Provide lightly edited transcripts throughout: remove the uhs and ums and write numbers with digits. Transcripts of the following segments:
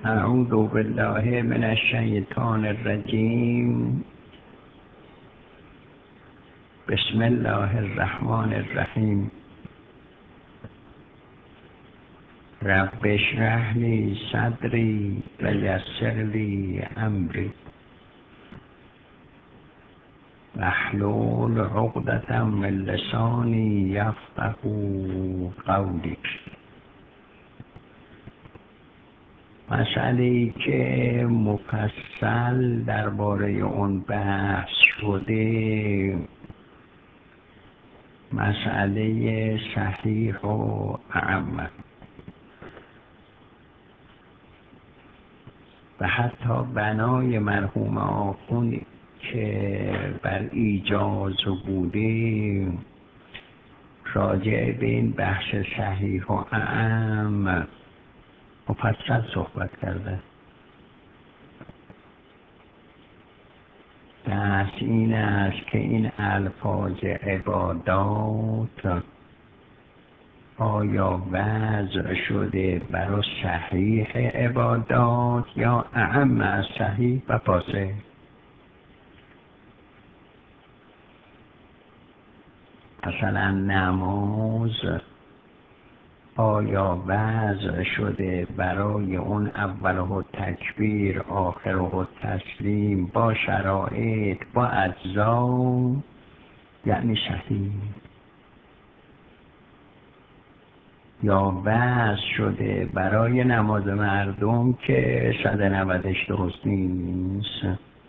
اعوذ بالله من الشیطان الرجیم. بسم الله الرحمن الرحیم. رب اشرح لی صدری و یسر لی امری واحلل عقدة من لسانی یفقهوا قولی. مسئله‌ای که مفصل درباره اون بحث شده مسئله صحیح و اعم و حتی بنای مرحوم آخوند که بر ایجاز بوده راجع به این بحث صحیح و اعم مفصل صحبت کرده. بحث این است که این الفاظ عبادات آیا وضع شده برای صحیح عبادات یا اعم از صحیح و فاسد. مثلا نماز آیا وضع شده برای اون اوله تکبیر آخره تسلیم با شرایط با اجزا یعنی صحیح، یا وضع شده برای نماز مردم که 190 درست نیست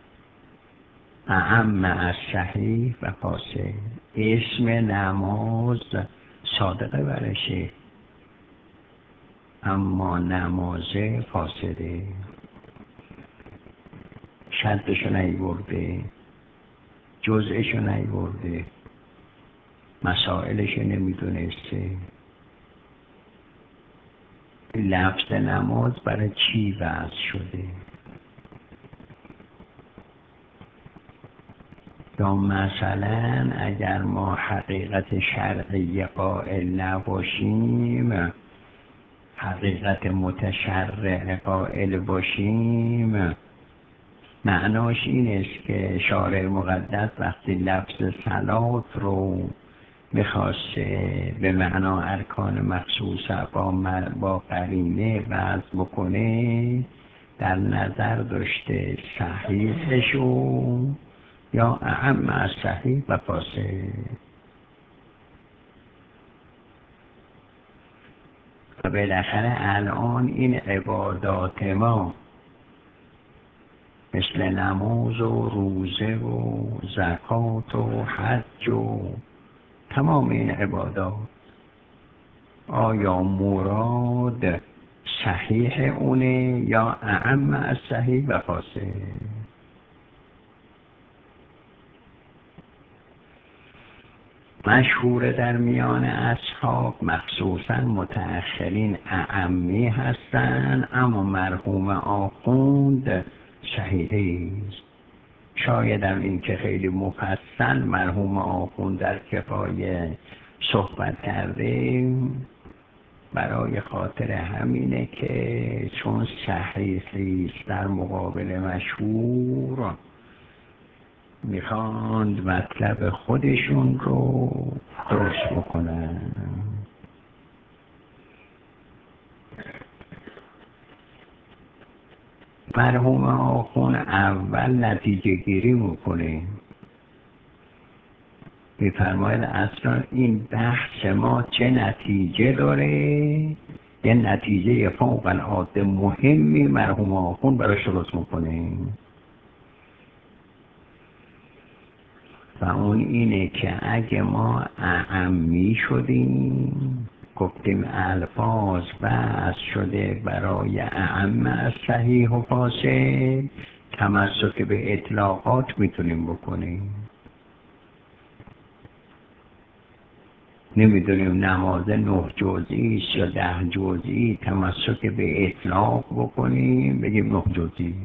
اعم از صحیح و فاسد. اسم نماز صادقه برشه اما نمازه فاسده، شرطشو نیورده، جزءشو نیورده، مسائلشو نمیدونسته. لفظ نماز برای چی وضع شده؟ یا مثلا اگر ما حقیقت شرعی قائل نباشیم، حقیقت متشرع قائل باشیم، معناش این است که شارع مقدس وقتی لفظ صلات رو میخواسته به معنا ارکان مخصوصه با قرینه وضع بکنه در نظر داشته صحیحشو یا اعم از صحیح و فاسد. و بالاخره الان این عبادات ما مثل نماز و روزه و زکات و حج و تمام این عبادات آیا مراد صحیح اونه یا اعم از صحیح و فاسد؟ مشهور در میان اصحاب مخصوصا متأخرین اعمی هستند، اما مرحوم آخوند صحیحی است. شاید هم این که خیلی مفصل مرحوم آخوند در کفایه صحبت کرده برای خاطر همینه که چون صحیحی است در مقابل مشهور میخواند مطلب خودشون رو درست بکنن. مرحوم آخوند اول نتیجه گیری میکنه، میفرماید اصلا این بحث ما چه نتیجه داره. یه نتیجه فوق العاده مهمی مرحوم آخوند براش درست میکنه و اون اینه که اگه ما اعمی شدیم گفتیم الفاظ بحث شده برای اعم از صحیح و فاسد، تمسک به اطلاقات میتونیم بکنیم. نمیدونیم نماز 9 جزئی یا 10 جزئی، تمسک به اطلاق بکنیم بگیم 9 جزئی.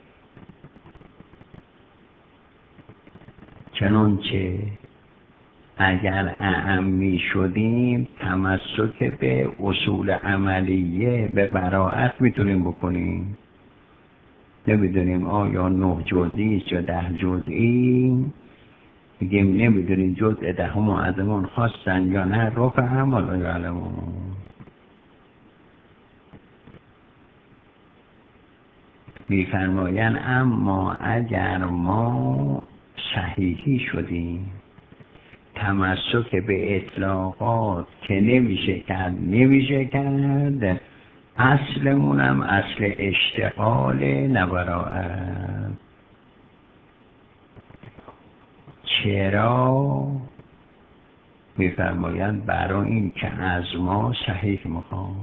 چنانچه اگر اعمی شدیم تمسک به اصول عملیه به براءت میتونیم بکنیم. نمیدونیم آیا 9 جزئی است یا 10 جزئی، میگیم نمیدونیم جزء دهم ازمون خواستن یا نه، رفع هم یعلمون. میفرمایند اما اگر ما صحیحی شدیم، تمسک به اطلاقات که نمیشه کرد، اصلمونم اصل اشتغال نبراءت. چرا؟ میفرمایند برای این که از ما صحیح میخوام،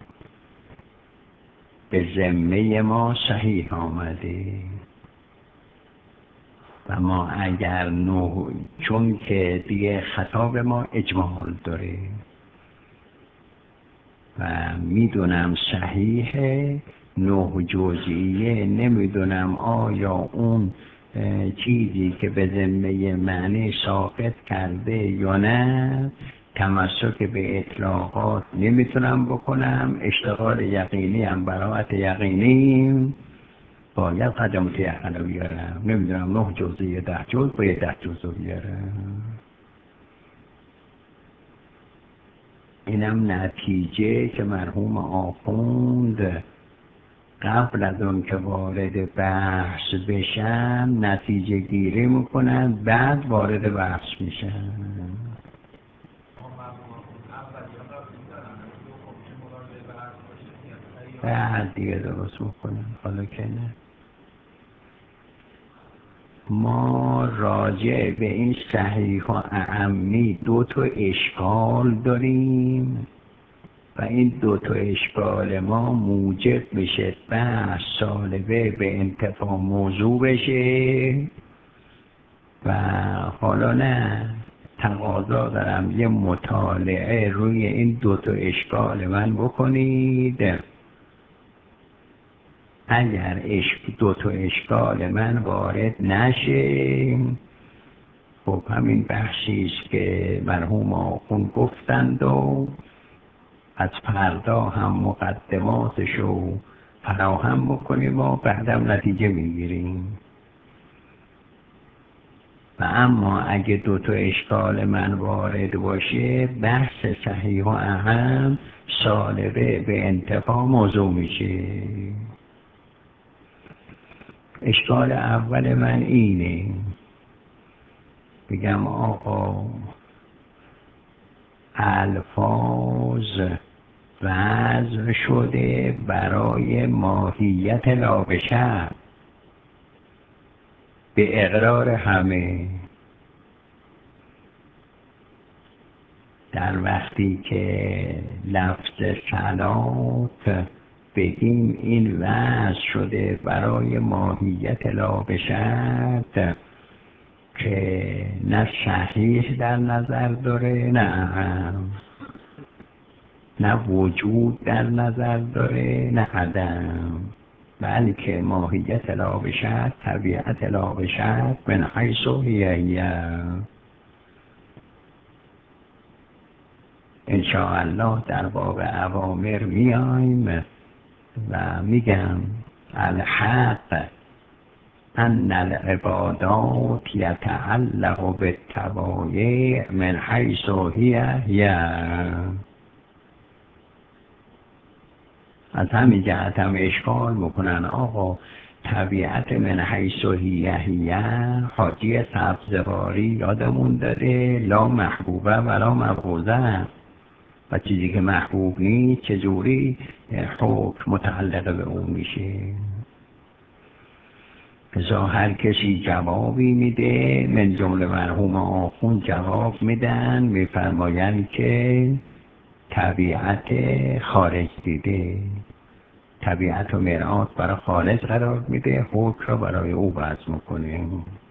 به ذمه ما صحیح آمده و ما اگر چون که دیگه خطاب ما اجمال داره و میدونم صحیحه 9 جزئیه، نمیدونم آیا اون چیزی که به ذمه معنی ساقط کرده یا نه، تمسک به اطلاقات نمیتونم بکنم، اشتغال یقینی هم براءت یقینی باید قدم متیقنه بیارم. نمیدونم 9 جزئی 10 جزء باید 10 جزء بیارم. اینم نتیجه که مرحوم آخوند قبل از اون که وارد بحث بشن نتیجه گیری میکنن، بعد وارد بحث میشن. بعد دیگه درست میکنن. حالا که نه، ما راجع به این صحیح و اعمی 2 تا اشکال داریم و این 2 تا اشکال ما موجب میشه بحث سالبه به انتفاع موضوع بشه. و حالا نه، تقاضا دارم یه مطالعه روی این 2 تا اشکال من بکنید. اگر 2 تا اشکال من وارد نشه، خب همین بحثی است که مرحوم آخوند گفتند و از فردا هم مقدماتشو فراهم بکنیم و بعدم نتیجه میگیریم. و اما اگه 2 تا اشکال من وارد باشه، بحث صحیح و اهم سالبه به انتفاع موضوع میشه. اشکال اول من اینه، بگم آقا الفاظ وضع شده برای ماهیت لابشر به اقرار همه. در وقتی که لفظ صلات بگیم این وضع شده برای ماهیت لابشر که نه صحیح در نظر داره نه وجود در نظر داره نه عدم، بلکه ماهیت لابشر، طبیعت لابشر من حیث هی. انشاءالله در باب اوامر میایم و میگم الحق ان العبادات یتعلق بالطبایع من حیث هی. از همین جهت هم اشکال میکنن آقا طبیعت من حیث هی حاجی سبزواری یادمون داره لا محبوبه ولا مبغوضه، و چیزی که محبوب نیست چجوری حکم متعلق به اون میشه. ازا هر کسی جوابی میده، من جمله مرحوم آخوند جواب میدن، میفرمایند که طبیعت خارج دیده، طبیعت و مرآت برای خالص قرار میده، حکم را برای او وضع میکنه.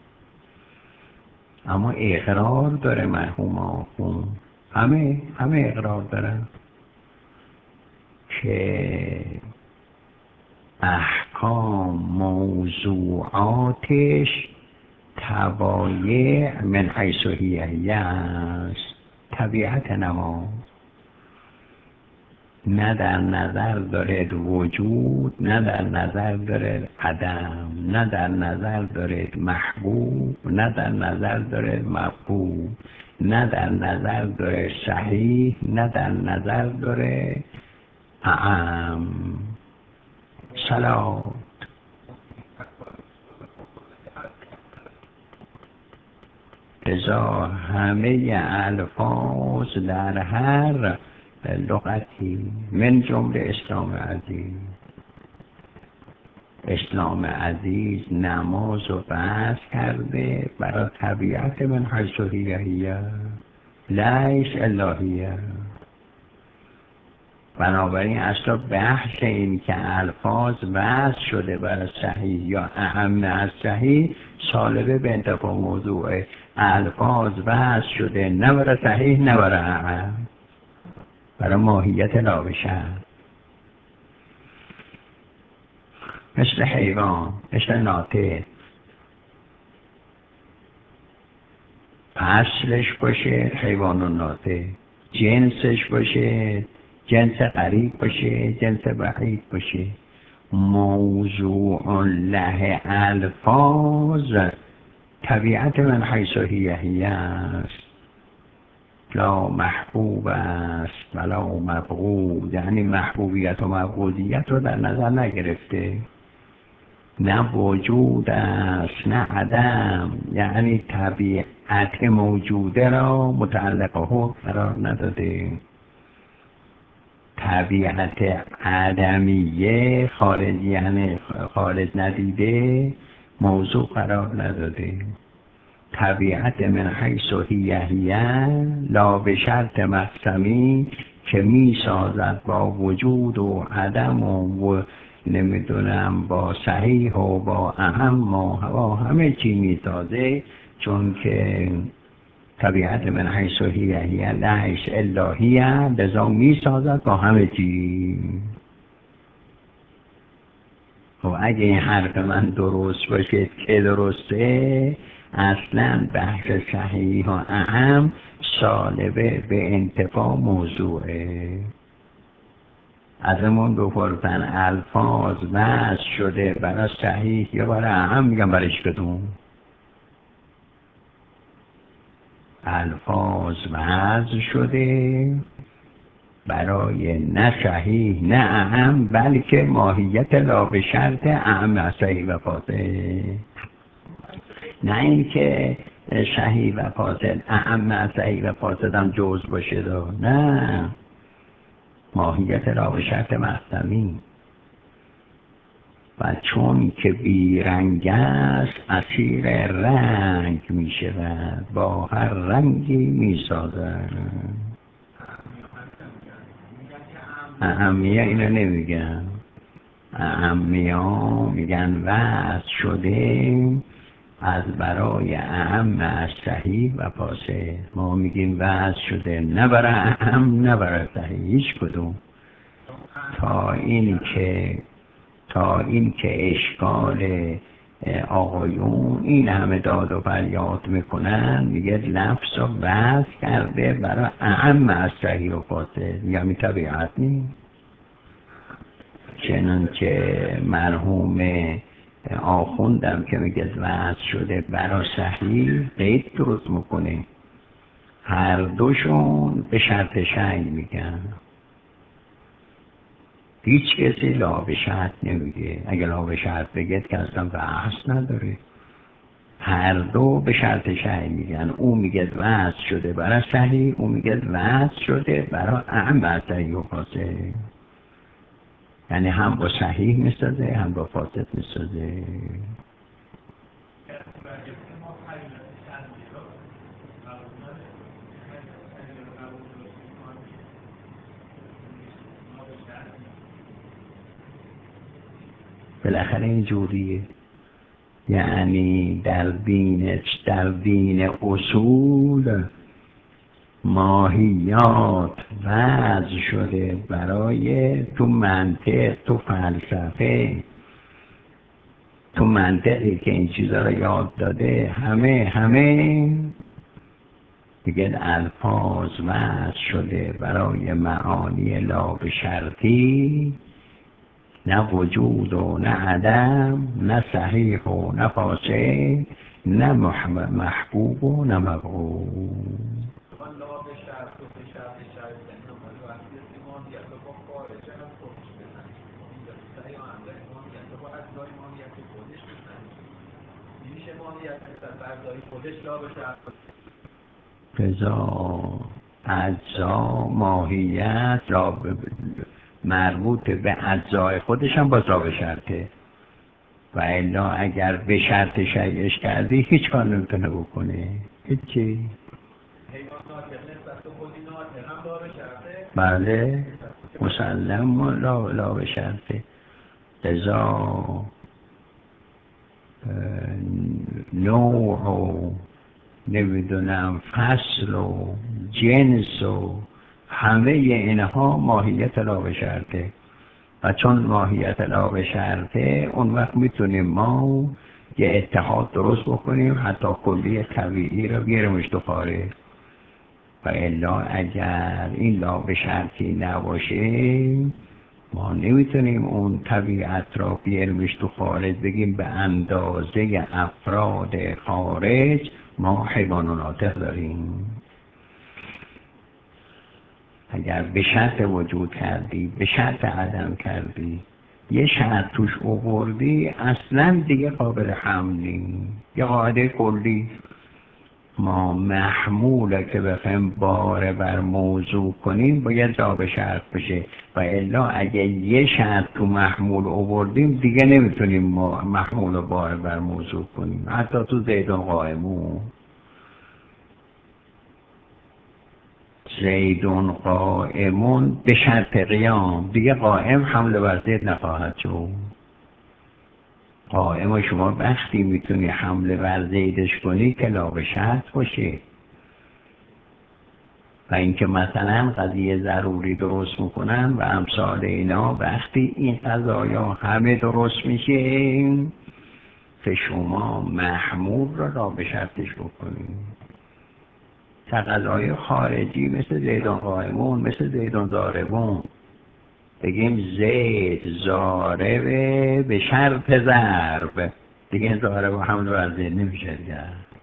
اما اقرار داره مرحوم آخوند، همه اقرار دارن که احکام موضوعاتش طبایع من حیث هی است. طبیعت نماز نه در نظر دارد وجود، نه در نظر دارد عدم، نه در نظر دارد محبوب، نه در نظر دارد مفهوم، نه در نظر دارد صحیح، نه در نظر دارد اعم. صلات لذا همه الفاظ در هر لغتی من جمله اسلام عزیز. اسلام عزیز نماز و بحث کرده برای طبیعت من حیث هی لیس الهیه. بنابراین اصلا بحث این که الفاظ وضع شده برای صحیح یا اهم از صحیح سالبه به انتفاع موضوعه. الفاظ وضع شده نه برای صحیح نه برای اهم، برای ماهیت لاوشن، مثل حیوان، مثل ناطق. اصلش باشه حیوان و ناطق، جنسش باشه جنس قریب باشه جنس بعید باشه. موضوع له الفاظ طبیعت من حیث هی است. لا محبوب است ولا مبغوض، یعنی محبوبیت و مبغوضیت رو در نظر نگرفته. نه وجود است نه عدم، یعنی طبیعت موجوده را متعلق حکم قرار نداده. طبیعت عدمیه خارج، یعنی خارج ندیده، موضوع قرار نداده. طبیعت من حیث هی لا به شرط مقسمی که می سازد با وجود و عدم و نمیدونم با صحیح و با اهم و با همه چی می سازه، چون که طبیعت من حیث هی لیس الهیه، لذا می سازد با همه چی. خب اگه این حرف من درست باشه که درسته، اصلا بحث صحیح و اهم سالبه به انتفاع موضوعه. ازمون بپرسن الفاظ وضع شده برای صحیح یا برای اهم، میگم برای کدوم؟ الفاظ وضع شده برای نه صحیح نه اهم، بلکه ماهیت لا به شرط اهم صحیح و فاسد. نه اینکه صحیح و فاسد اهم صحیح و فاسد هم جز باشه دو. نه، ماهیت لا به شرط مقسمی. و چون که بیرنگ است اسیر رنگ می شود، با هر رنگی می سازد. اهمیه اینو نمیگن، اهمیه میگن وضع شده از برای اهم از صحیح و فاسد. ما میگیم وضع شده نه برای اهم نه برای صحیح، هیچ کدوم. تا این که اشکال آقایون این همه داد و فریاد میکنن، میگه لفظ رو وضع کرده برای اهم از صحیح و فاسد. میگم این طبیعت نیست. چنانچه مرحوم آخوندم که میگه وضع شده برای صحیح، قید درست میکنه. هر دوشون به شرط شیء میگن. هیچ کسی لا به شرط نمیگه. اگه لا به شرط بگه که اصلا بحث نداره. هر دو به شرط شیء میگن. اون میگه وضع شده برای صحیح، اون میگه وضع شده برای اهم از صحیح و فاسد. یعنی هم با صحیح میسازه هم با فاسد میسازه. بالاخره این جوریه. یعنی در دین اصول ماهیات وضع شده برای تو منطق، تو فلسفه، تو منطقی که این چیزا رو یاد داده همه دیگه الفاظ وضع شده برای معانی لا به شرطی، نه وجود و نه عدم، نه صحیح و نه فاسد، نه محبوب و نه مبغوض. رضا اجزا ماهیت مربوط به اجزای خودش هم باز را به شرطه، و الا اگر به شرط شیعش کردی هیچ کار نمیتونه بکنه، هیچی. بله مسلم لا به شرطه. لذا نوع و نمیدونم فصل و جنس و همه اینها ماهیت لا به شرطه، و چون ماهیت لا به شرطه اون وقت میتونیم ما یه اتحاد درست بکنیم، حتی کلی طبیعی رو بیارمش تو خارج. و الا اگر این لا به شرطی نباشه ما نمیتونیم اون طبیعت را بیارمش تو خارج، بگیم به اندازه افراد خارج ما حیوان و ناطق داریم. اگر به شرط وجود کردی، به شرط عدم کردی، یه شرط توش آوردی، اصلا دیگه قابل حمل نیست. یه قاعده کلی ما محموله که بخوایم بار بر موضوع کنیم باید لا به شرط بشه، و الا اگه یه شرط تو محمول آوردیم دیگه نمیتونیم ما محمول رو بار بر موضوع کنیم. حتی تو زیدون قائمون، زیدون قائمون به شرط قیام، دیگه قائم حمله بر زید نخواهد شد. قائم شما وقتی میتونی حمله بر زیدش کنی که لا به شرط باشه. و اینکه مثلا قضیه ضروری درست میکنن و امثال اینا، وقتی این قضایا همه درست میشه که شما محمول را لا به شرطش بکنید. تقاضای خارجی مثل زیدون قائمون، مثل زیدون ضاربون، بگیم زید ضاربه به شرط ضرب، دیگه این ضاربه حمل بر زید نمیشه دیگه.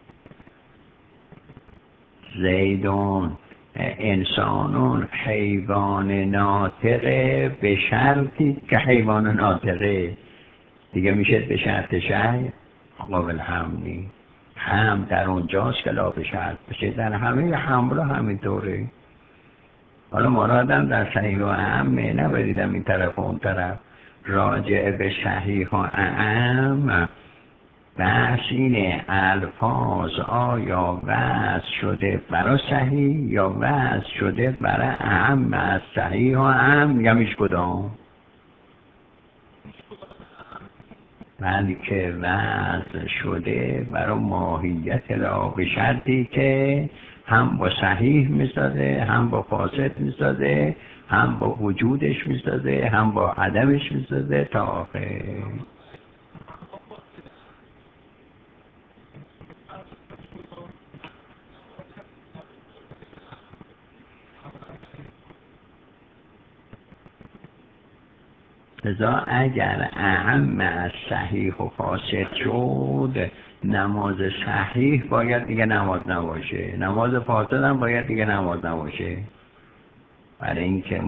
زیدون انسانون حیوان ناطقه به شرطی که حیوان ناطقه، دیگه میشه به شرط شیء قابل حملی. هم در اونجاست که لا به شرط بشه، در همه حمل همینطوره. حالا مرادم در صحیح و اعمه، نبریدم این طرف و اون طرف. راجع به صحیح و اعم بحث اینه الفاظ آیا وضع شده برای صحیح یا وضع شده برای اعم از صحیح و اعم، یمیش کدام؟ بلکه وضع شده برای ماهیت لا به شرطی که هم با صحیح میسازه، هم با فاسد میسازه، هم با وجودش میسازه، هم با عدمش میسازه تا آخر. لذا اگر اعم از صحیح و فاسد شد، نماز صحیح باید دیگه نماز نباشه، نماز فاسد هم باید دیگه نماز نباشه. برای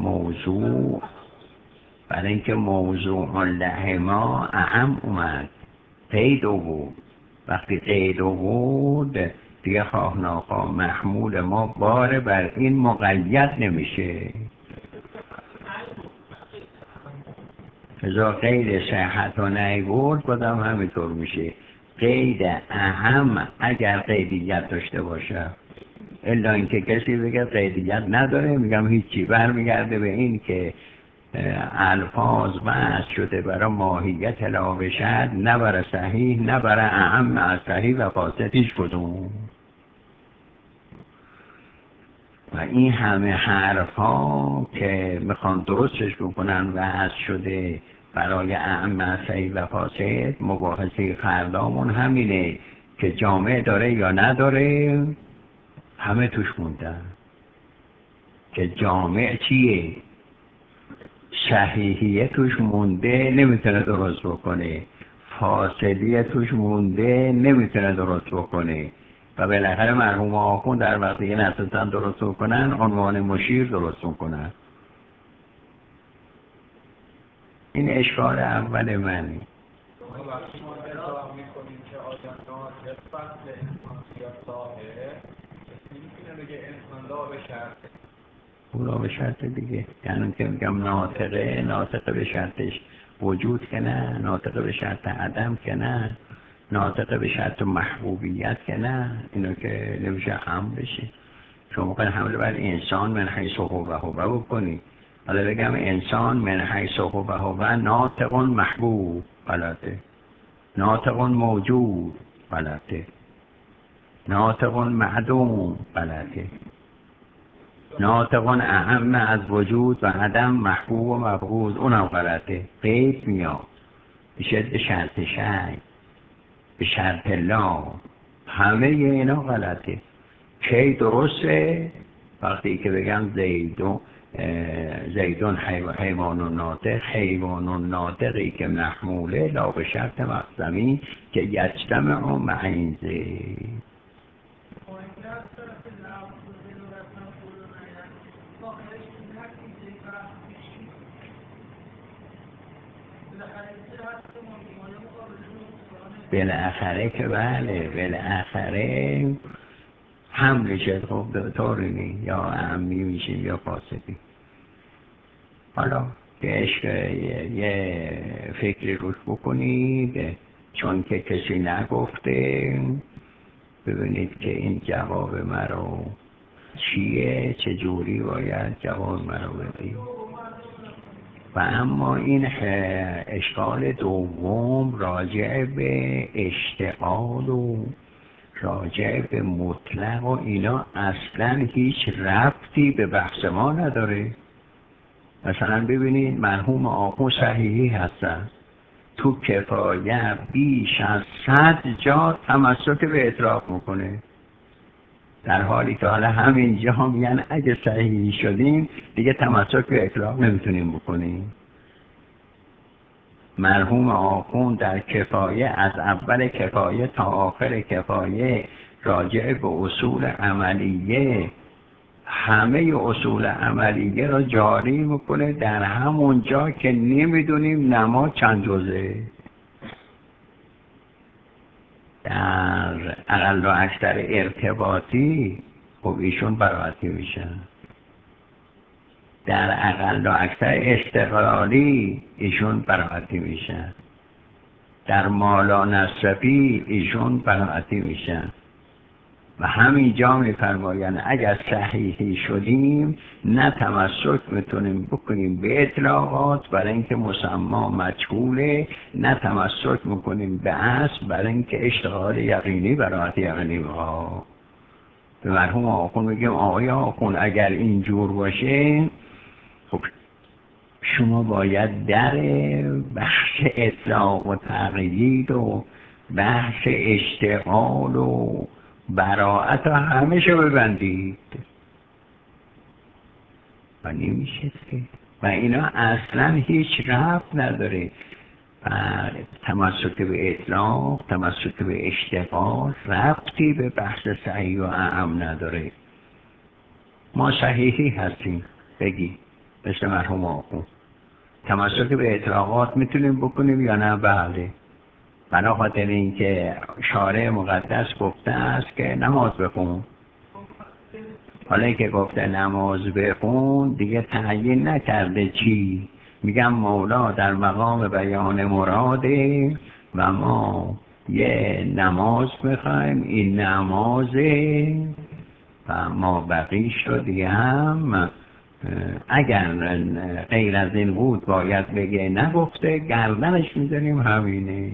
اینکه موضوع لهما اعم اومد، قید بود. وقتی قید بود دیگه خواه ناخواه محمول ما بار بر این مقید نمیشه. ازا قید صحت و نیورد بازم همینطور میشه. قید اهم اگر قیدیت داشته باشه، الا اینکه کسی بگه قیدیت نداره، میگم هیچی، برمیگرده به این که الفاظ وضع شده برای ماهیت لا به شرط، نه برای صحیح، نه برای اهم از صحیح و فاسد هیچ کدوم. و این همه حرف ها که میخوان درستش بکنن وضع شده برای اعم صحیح و فاسد مباحثه فردامون همینه که جامعه داره یا نداره. همه توش موندن که جامعه چیه، صحیحیه توش مونده نمیتونه درست بکنه، فاسدیه توش مونده نمیتونه درست بکنه. و بالاخره مرحوم آخوند در وقتی یه نتونستن درست بکنن عنوان مشیر درست بکنن. این اشکال اول منی. اولا به شرط دیگه، یعنی که میگم ناطقه به شرطش وجود که نه، ناطقه به شرط عدم که نه، ناطقه به شرط محبوبیت که نه. اینو که نمیشه هم بشه. شما ممکن حمله بر انسان من حیث هو بکنی، حالا بگم انسان من حیث هو ناطق محبوب، غلطه. ناطق موجود، غلطه. ناطق معدوم، غلطه. ناطق اهم از وجود و عدم محبوب و مبغوض، اونم غلطه. قید میاد میشه به شرط شی، به شرط لا، همه اینا غلطه. کی درسته؟ وقتی که بگم زیدون حیوان ناطق، حیوان ناطقی که محموله لا به شرط مقدمی که یجتمع مع این زید. بالاخره که بله، بالاخره هم میشه. خب طوری نی، یا امی میشیم یا فاسدی. حالا که عشق یه فکری روش بکنید، چون که کسی نگفته، ببینید که این جواب مرا چیه، چجوری باید جواب مرا بدید. و اما این اشکال دوم راجع به اشتغال و راجع به مطلق و اینا اصلا هیچ ربطی به بحث ما نداره. مثلا ببینید مرحوم آخوند صحیحی هستن، تو کفایه بیش از 100 جا تمسک به اطلاق میکنه، در حالی که حالا همینجا میگن اگه صحیحی شدیم دیگه تمسک به اطلاق نمیتونیم بکنیم. مرحوم آخوند در کفایه از اول کفایه تا آخر کفایه راجع به اصول عملیه، همه اصول عملیه را جاری میکنه در همون جا که نمیدونیم نماز چند جزه. در اقل و اکثر ارتباطی خب ایشون براحتی میشن، در اقل و اکثر استقلالی ایشون براحتی میشن، در مالا نصفی ایشون براحتی میشن. و همینجا میفرماین اگر صحیحی شدیم نه تمسک میتونیم بکنیم به اطلاقات برای اینکه مسما مجهوله، نه تمسک میکنیم به اصل برای اینکه اشتغال یقینی براحت یقینی ها. به مرحوم آخوند میگیم آقای آخوند اگر اینجور باشه خب شما باید در بحث اطلاق و تقیید و بحث اشتغال و براعت همه شو ببندید و نمیشه که. و اینا اصلا هیچ ربط نداره. تمسک به اطلاق، تمسک به اشتغال ربطی به بحث صحیح و اعم نداره. ما صحیحی هستیم بگی مثل مرحوم آخوند تمسک به اطلاقات میتونیم بکنیم یا نه؟ بله. بنا خاطر اینکه شارع مقدس گفته است که نماز بخون، حالا که گفته نماز بخون دیگه تعیین نکرده چی. میگم مولا در مقام بیان مراده و ما یه نماز میخوایم، این نمازه و ما بقیش رو دیگه هم اگر غیر از این بود باید بگه نگفته گردنش میذاریم همینه.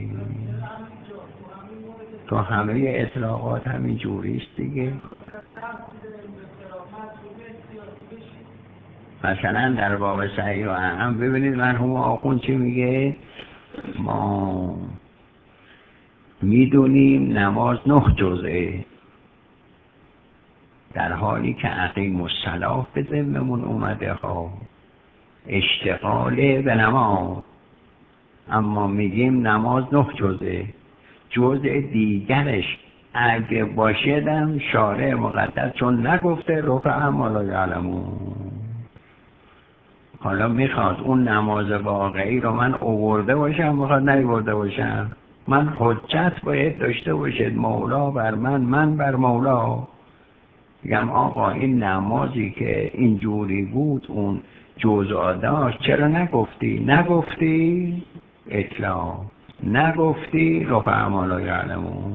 تو همه اطلاقات همین جوریست دیگه. مثلا در باب صحیح و اعم ببینید مرحوم آخوند چی میگه. ما میدونیم نماز 9 جزئه، در حالی که اقیم الصلاة به ذممون اومده ها، اشتغال به نماز، اما میگیم نماز 9 جزئه. جزء دیگرش اگه باشه دم شارع مقدس چون نگفته رفع ما لا یعلمون. حالا میخواد اون نماز واقعی رو من آورده باشم، میخواد نیورده باشم، من حجت باید داشته باشد مولا بر من بر مولا. میگم آقا این نمازی که اینجوری بود اون جزء داشت چرا نگفتی اطلاع، نگفتی رفع ما لا یعلمون.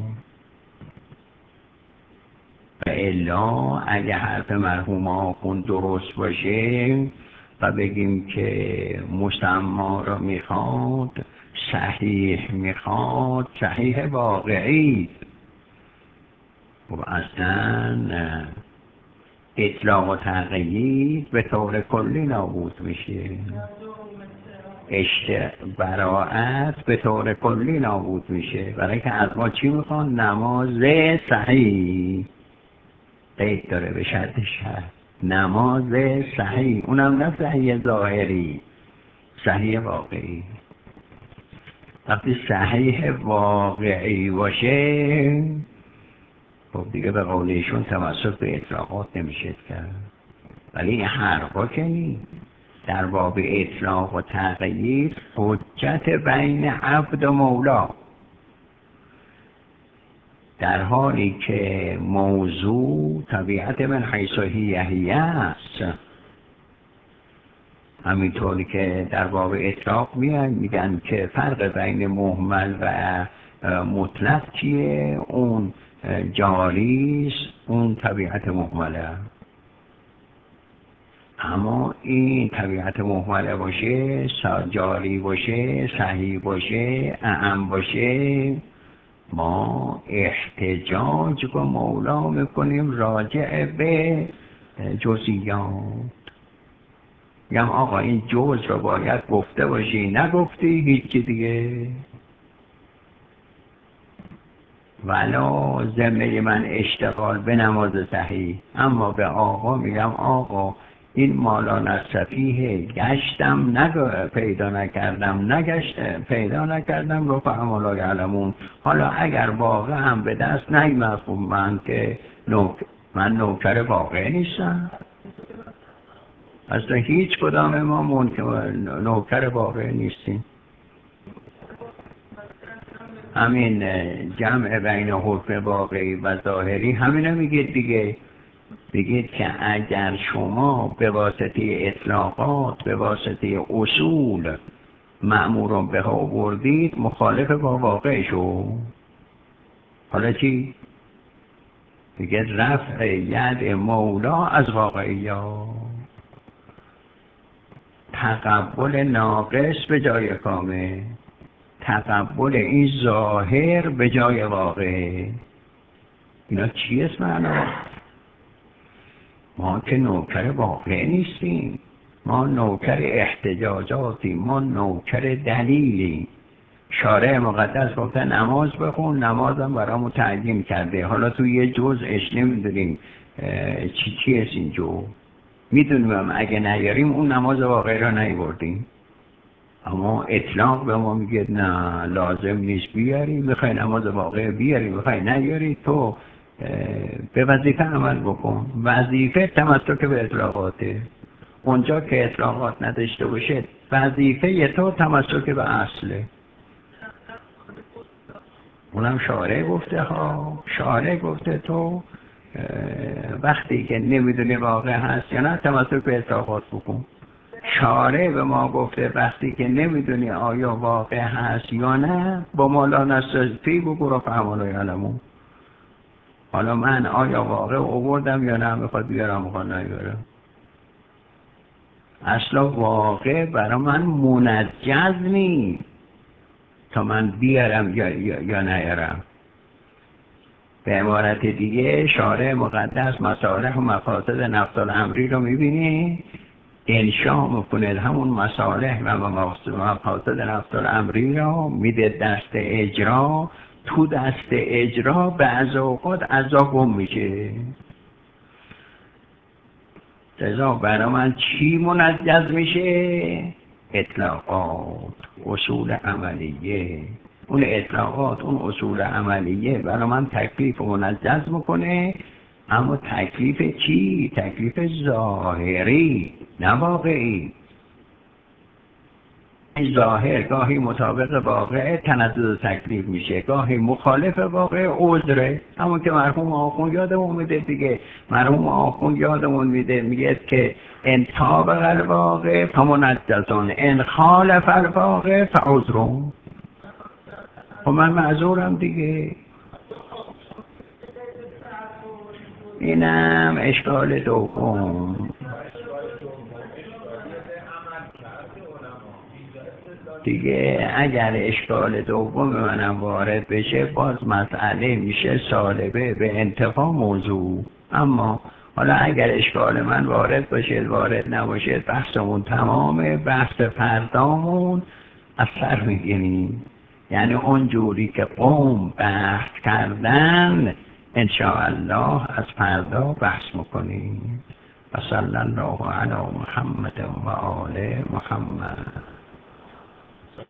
و الا اگه حرف مرحوم آخوند درست باشه و بگیم که مسما را میخواد، صحیح واقعی، و اصلا اطلاق و تقیید به طور کلی نابود میشه، براعت به طور کلی نابود میشه. برای که از ما چی میخوان؟ نماز صحیح، قید داره به شرط شرط، نماز صحیح، اونم نه صحیح ظاهری، صحیح واقعی. وقتی صحیح واقعی باشه خب دیگه به قول ایشون تمسک به اطلاقات نمیشه کرد. ولی این حرفا که نیست. در باب اطلاق و تغییر حجت بین عبد و مولا، در حالی که موضوع طبیعت من حیث هی است. همینطوری که در باب اطلاق میگن که فرق بین مهمل و مطلق چیه؟ اون جاریست، اون طبیعت مهمله. اما این طبیعت مهمله باشه، جاری باشه، صحیح باشه، اعم باشه، ما احتجاج با مولا میکنیم راجع به جزئیات. میگم آقا این جز رو باید گفته باشی، نگفتی هیچی دیگه. ولا ذمه من اشتغال به نماز صحیح، اما به آقا میگم آقا این مالا نصفیه، گشتم پیدا نکردم رفع ما لا یعلمون. حالا اگر واقع هم به دست نیامد خب من که من نوکر واقع نیستم. اصلا هیچ کدام ما نوکر واقع نیستیم. همین جمع بین حکم واقعی و ظاهری همینو میگید دیگه. بگید که اگر شما به واسطه اطلاقات، به واسطه اصول مأمورون به ها بردید، مخالف با واقع شو. حالا چی؟ بگید رفع ید مولا از واقعیات، تقبل ناقص به جای کامل، تقبل این ظاهر به جای واقع. اینا چی اسم معنا؟ ما که نوکر واقع نیستیم، ما نوکر احتجاجاتیم، ما نوکر دلیلیم. شارع مقدس گفته نماز بخون، نمازم برامو تعیین کرده، حالا تو یه جزءش نمیدونیم چی است این جو. میدونیم اگه نیاریم اون نماز واقعی را نیوردیم. اما اطلاق به ما میگه نه لازم نیست بیاری، میخوای نماز واقعی بیاری، میخوای نیاری، تو به وظیفه عمل بکن. وظیفه تمسک به اطلاقاته. اونجا که اطلاقات نداشته باشه وظیفه تو تمسک به اصله. اونم شارع گفته ها، شارع گفته تو وقتی که نمیدونی واقع هست یا نه تمسک به اطلاقات بکن. شارع به ما گفته وقتی که نمیدونی آیا واقع هست یا نه با مولا نصفی بگو رو فهمالای علمون. حالا من آیا واقع آوردم یا نه، میخواد بیارم میخواد نیارم. اصلا واقع برای من منجز نیست تا من بیارم یا نیارم. به عبارت دیگه شارع مقدس مصالح و مفاسد نفس الامری رو میبینی، انشا میکنه همون مصالح و مقاصد رفتار امری را میده دست اجرا. تو دست اجرا بعض اوقات عزا گم میشه. لذا برای من چی منجز میشه؟ اطلاقات، اصول عملیه. اون اطلاقات، اون اصول عملیه برای من تکلیف منجز میکنه. اما تکلیف چی؟ تکلیف ظاهری نه واقعی. ظاهر گاهی مطابق واقع تنزل تکلیف میشه، گاهی مخالف واقع عذره. همون که مرحوم آخوند یادمون میده دیگه. مرحوم آخوند یادمون میده میگه که ان طابق الواقع فمنجزون ان خالف الواقع فعذرون. خب من معذورم دیگه. اینم اشکال دوم دیگه. اگر اشکال دوم منم وارد بشه باز مسئله میشه سالبه به انتفاع موضوع. اما حالا اگر اشکال من وارد باشه وارد نباشه بحثمون تمامه. بحث فردامون از سر میگیریم. یعنی اون جوری که قوم بحث کردن انشاءالله از فردا بحث میکنیم. و صلی الله علی محمد و آل محمد.